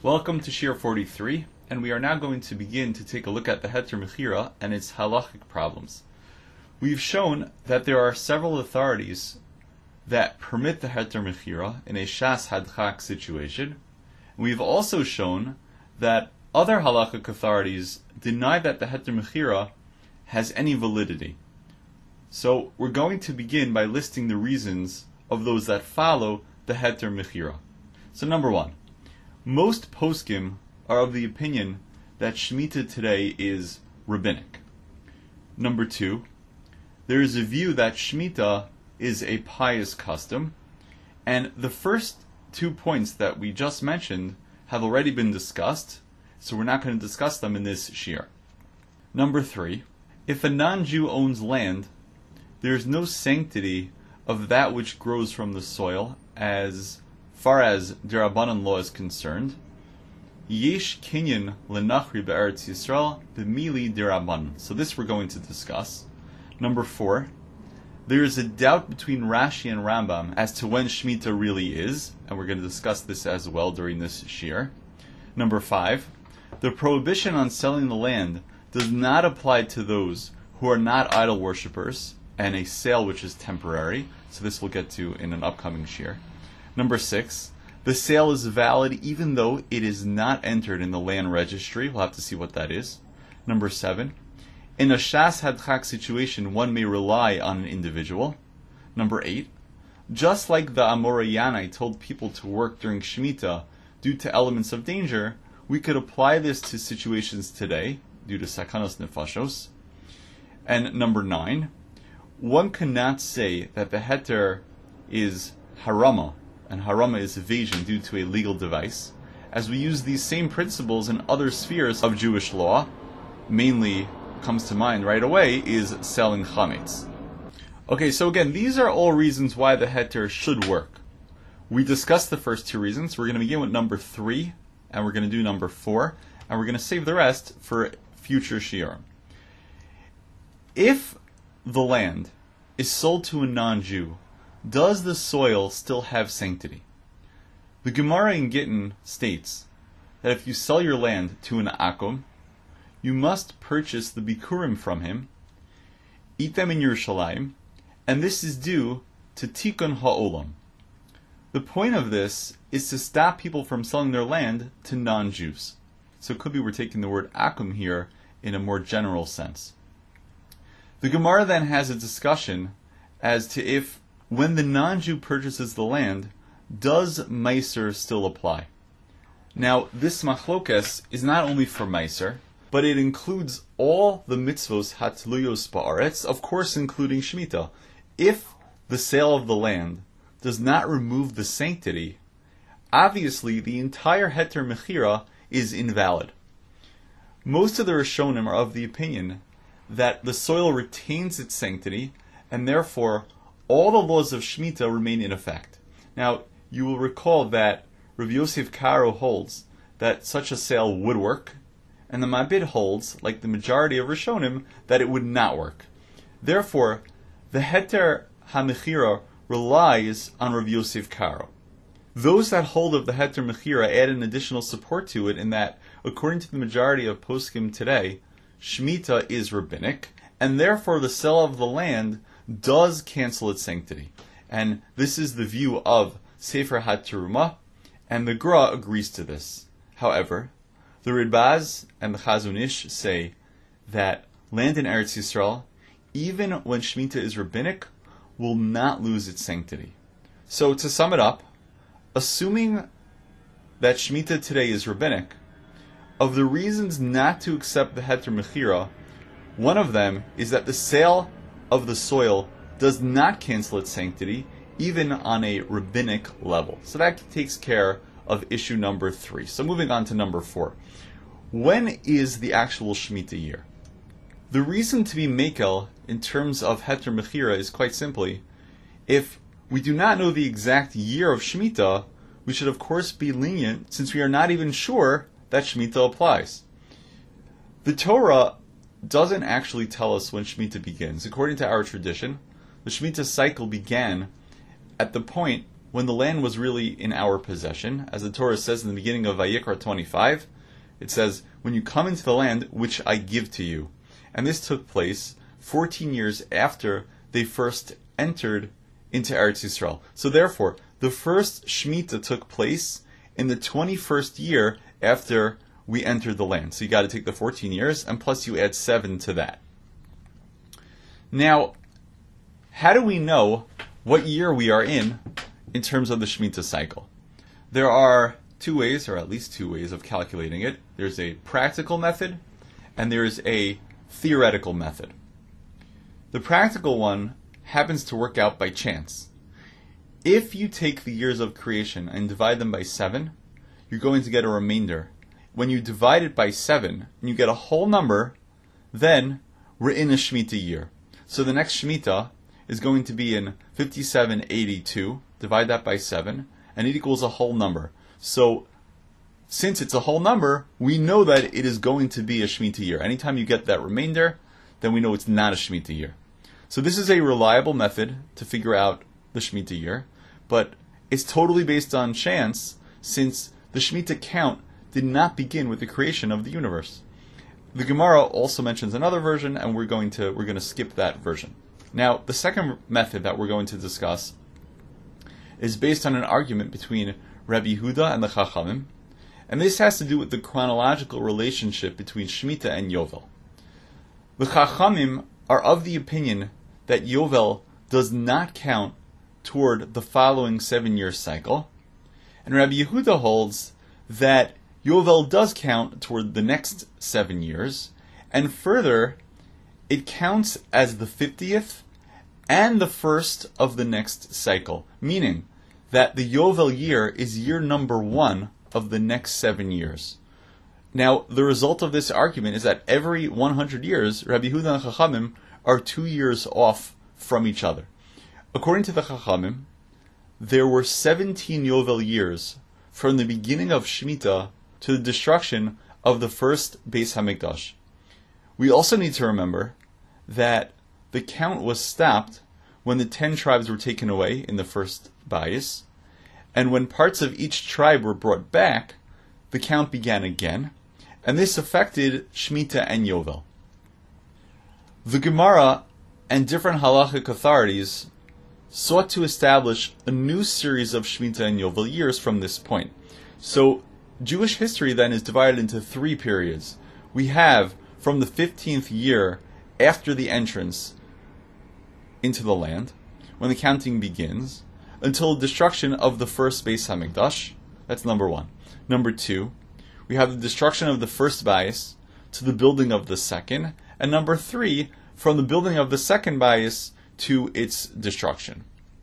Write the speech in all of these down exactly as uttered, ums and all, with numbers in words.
Welcome to Shir forty-three, and we are now going to begin to take a look at the Heter Mechira and its halachic problems. We've shown that there are several authorities that permit the Heter Mechira in a Shas Hadchak situation. We've also shown that other halachic authorities deny that the Heter Mechira has any validity. So we're going to begin by listing the reasons of those that follow the Heter Mechira. So number one, most poskim are of the opinion that Shemitah today is rabbinic. Number two, there is a view that Shemitah is a pious custom, and the first two points that we just mentioned have already been discussed, so we're not going to discuss them in this shir. Number three, if a non-Jew owns land, there is no sanctity of that which grows from the soil as far as Derabanan law is concerned. Yesh kinyan lenachri be'eretz Yisrael b'mili derabanan. So this we're going to discuss. Number four, there is a doubt between Rashi and Rambam as to when Shemitah really is, and we're going to discuss this as well during this shir. Number five, the prohibition on selling the land does not apply to those who are not idol worshippers, and a sale which is temporary. So this we'll get to in an upcoming shir. Number six, the sale is valid even though it is not entered in the land registry. We'll have to see what that is. Number seven, in a Shas Hadchak situation, one may rely on an individual. Number eight, just like the Amora Yanai told people to work during Shemitah due to elements of danger, we could apply this to situations today due to Sakanos Nefashos. And number nine, one cannot say that the heter is harama, and harama is evasion due to a legal device, as we use these same principles in other spheres of Jewish law. Mainly comes to mind right away is selling chametz. Okay, so again, these are all reasons why the heter should work. We discussed the first two reasons. We're going to begin with number three, and we're going to do number four, and we're going to save the rest for future shiur. If the land is sold to a non-Jew, does the soil still have sanctity? The Gemara in Gittin states that if you sell your land to an akum, you must purchase the bikurim from him, eat them in Yerushalayim, and this is due to tikkun ha'olam. The point of this is to stop people from selling their land to non-Jews. So it could be we're taking the word akum here in a more general sense. The Gemara then has a discussion as to if, when the non-Jew purchases the land, does Meiser still apply? Now, this machlokes is not only for Meiser, but it includes all the mitzvos hatluyos ba'aretz, of course including Shemitah. If the sale of the land does not remove the sanctity, obviously the entire Heter Mechira is invalid. Most of the Rishonim are of the opinion that the soil retains its sanctity, and therefore all the laws of Shemitah remain in effect. Now, you will recall that Rav Yosef Karo holds that such a sale would work, and the Mabid holds, like the majority of Rishonim, that it would not work. Therefore, the Heter HaMechira relies on Rav Yosef Karo. Those that hold of the Heter Mechira add an additional support to it in that, according to the majority of poskim today, Shemitah is rabbinic, and therefore the sale of the land does cancel its sanctity. And this is the view of Sefer HaTerumah, and the Gra agrees to this. However, the Ridbaz and the Chazon Ish say that land in Eretz Yisrael, even when Shemitah is rabbinic, will not lose its sanctity. So to sum it up, assuming that Shemitah today is rabbinic, of the reasons not to accept the Heter Mechira, one of them is that the sale of the soil does not cancel its sanctity, even on a rabbinic level. So that takes care of issue number three. So moving on to number four. When is the actual Shemitah year? The reason to be mekel in terms of Heter Mechira is quite simply, if we do not know the exact year of Shemitah, we should of course be lenient since we are not even sure that Shemitah applies. The Torah doesn't actually tell us when Shemitah begins. According to our tradition, the Shemitah cycle began at the point when the land was really in our possession. As the Torah says in the beginning of Vayikra twenty-five, it says, when you come into the land which I give to you. And this took place fourteen years after they first entered into Eretz Yisrael. So therefore, the first Shemitah took place in the twenty-first year after we entered the land. So you got to take the fourteen years, and plus you add seven to that. Now, how do we know what year we are in in terms of the Shemitah cycle? There are two ways, or at least two ways, of calculating it. There's a practical method, and there is a theoretical method. The practical one happens to work out by chance. If you take the years of creation and divide them by seven, you're going to get a remainder. When you divide it by seven, and you get a whole number, then we're in a Shemitah year. So the next Shemitah is going to be in fifty-seven eighty-two, divide that by seven, and it equals a whole number. So, since it's a whole number, we know that it is going to be a Shemitah year. Anytime you get that remainder, then we know it's not a Shemitah year. So this is a reliable method to figure out the Shemitah year, but it's totally based on chance, since the Shemitah count did not begin with the creation of the universe. The Gemara also mentions another version, and we're going to we're going to skip that version. Now, the second method that we're going to discuss is based on an argument between Rabbi Yehuda and the Chachamim, and this has to do with the chronological relationship between Shemitah and Yovel. The Chachamim are of the opinion that Yovel does not count toward the following seven-year cycle, and Rabbi Yehuda holds that Yovel does count toward the next seven years, and further, it counts as the fiftieth and the first of the next cycle, meaning that the Yovel year is year number one of the next seven years. Now, the result of this argument is that every one hundred years, Rabbi Yehuda and Chachamim are two years off from each other. According to the Chachamim, there were seventeen Yovel years from the beginning of Shemitah to the destruction of the first Beis HaMikdash. We also need to remember that the count was stopped when the ten tribes were taken away in the first Bayis, and when parts of each tribe were brought back, the count began again, and this affected Shemitah and Yovel. The Gemara and different halachic authorities sought to establish a new series of Shemitah and Yovel years from this point. So, Jewish history then is divided into three periods. We have from the fifteenth year after the entrance into the land, when the counting begins, until destruction of the first Beis HaMikdash. That's number one. Number two, we have the destruction of the first Bayis to the building of the second, and number three, from the building of the second Bayis to its destruction.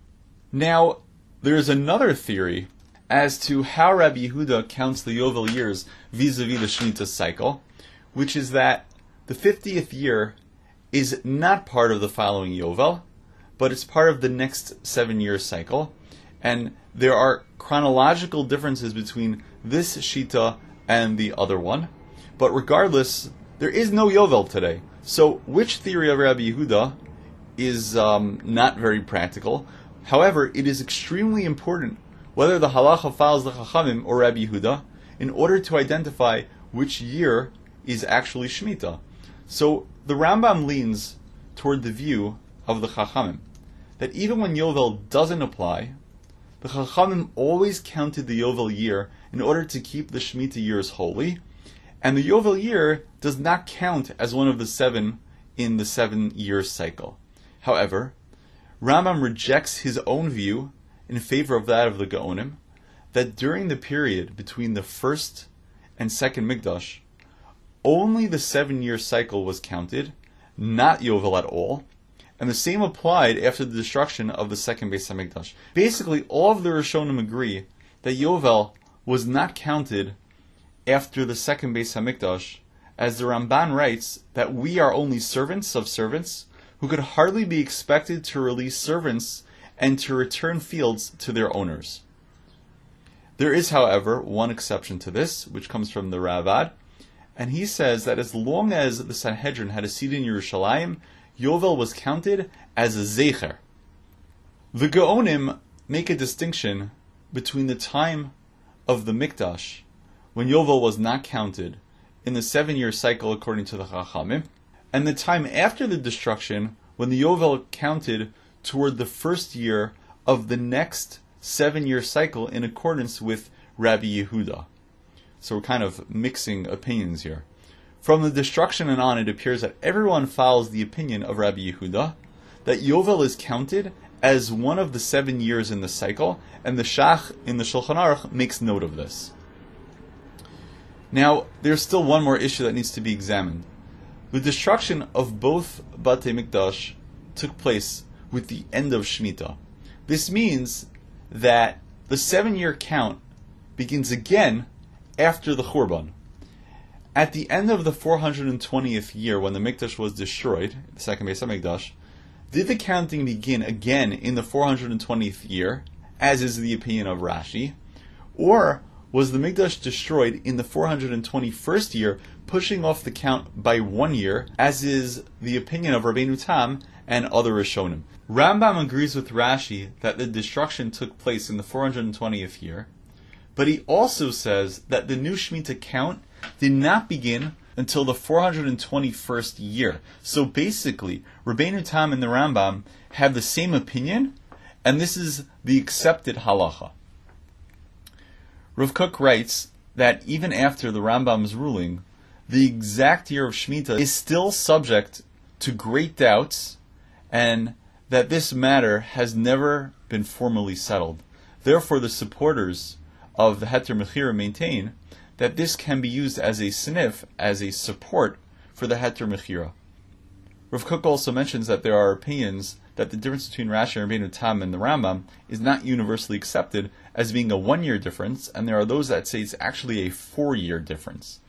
Now, there is another theory as to how Rabbi Yehuda counts the Yovel years vis-a-vis the Shemitah cycle, which is that the fiftieth year is not part of the following Yovel, but it's part of the next seven-year cycle, and there are chronological differences between this Shita and the other one, but regardless, there is no Yovel today. So, which theory of Rabbi Yehuda is um, not very practical? However, it is extremely important whether the halacha follows the Chachamim or Rabbi Yehuda in order to identify which year is actually Shemitah. So, the Rambam leans toward the view of the Chachamim that even when Yovel doesn't apply, the Chachamim always counted the Yovel year in order to keep the Shemitah years holy, and the Yovel year does not count as one of the seven in the seven-year cycle. However, Rambam rejects his own view in favor of that of the Gaonim, that during the period between the first and second Mikdash, only the seven-year cycle was counted, not Yovel at all, and the same applied after the destruction of the second Beis HaMikdash. Basically, all of the Rishonim agree that Yovel was not counted after the second Beis HaMikdash, as the Ramban writes that we are only servants of servants who could hardly be expected to release servants and to return fields to their owners. There is, however, one exception to this, which comes from the Ravad, and he says that as long as the Sanhedrin had a seat in Yerushalayim, Yovel was counted as a Zecher. The Gaonim make a distinction between the time of the Mikdash, when Yovel was not counted in the seven-year cycle according to the Chachamim, and the time after the destruction, when the Yovel counted toward the first year of the next seven-year cycle in accordance with Rabbi Yehuda. So we're kind of mixing opinions here. From the destruction and on, it appears that everyone follows the opinion of Rabbi Yehuda, that Yovel is counted as one of the seven years in the cycle, and the Shach in the Shulchan Aruch makes note of this. Now, there's still one more issue that needs to be examined. The destruction of both Batei Mikdash took place with the end of Shemitah. This means that the seven-year count begins again after the Churban. At the end of the four hundred twentieth year, when the Mikdash was destroyed, the second Beis HaMikdash, did the counting begin again in the four hundred twentieth year, as is the opinion of Rashi, or was the Mikdash destroyed in the four hundred twenty-first year, pushing off the count by one year, as is the opinion of Rabbeinu Tam and other Rishonim? Rambam agrees with Rashi that the destruction took place in the four hundred twentieth year, but he also says that the new Shemitah count did not begin until the four hundred twenty-first year. So basically, Rabbeinu Tam and the Rambam have the same opinion, and this is the accepted halacha. Rav Kook writes that even after the Rambam's ruling, the exact year of Shemitah is still subject to great doubts, and that this matter has never been formally settled. Therefore, the supporters of the Heter Mechira maintain that this can be used as a snif, as a support for the Heter Mechira. Rav Kook also mentions that there are opinions that the difference between Rashi and Rabbeinu Tam and the Rambam is not universally accepted as being a one-year difference, and there are those that say it's actually a four-year difference.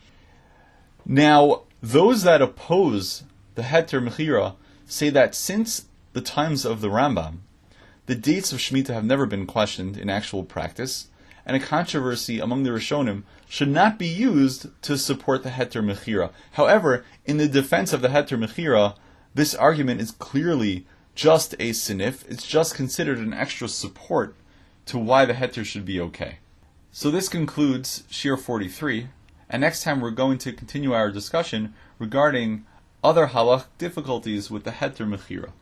Now, those that oppose the Heter Mechira say that since the times of the Rambam, the dates of Shemitah have never been questioned in actual practice, and a controversy among the Rishonim should not be used to support the Heter Mechira. However, in the defense of the Heter Mechira, this argument is clearly just a sinif. It's just considered an extra support to why the Heter should be okay. So this concludes Shir forty-three, and next time we're going to continue our discussion regarding other halach difficulties with the Heter Mechira.